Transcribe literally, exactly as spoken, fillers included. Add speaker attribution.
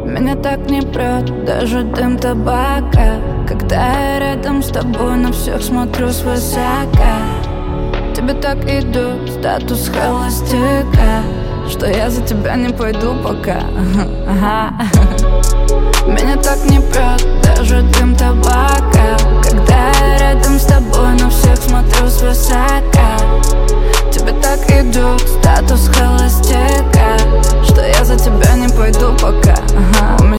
Speaker 1: Меня так не прет даже дым табака, когда я рядом с тобой на всех смотрю свысока. Тебе так идет статус холостяка, что я за тебя не пойду пока. Меня так не прет даже дым табака, когда я рядом с тобой на всех смотрю свысока. Тебе так идет статус холостяка, что я за тебя не пойду пока.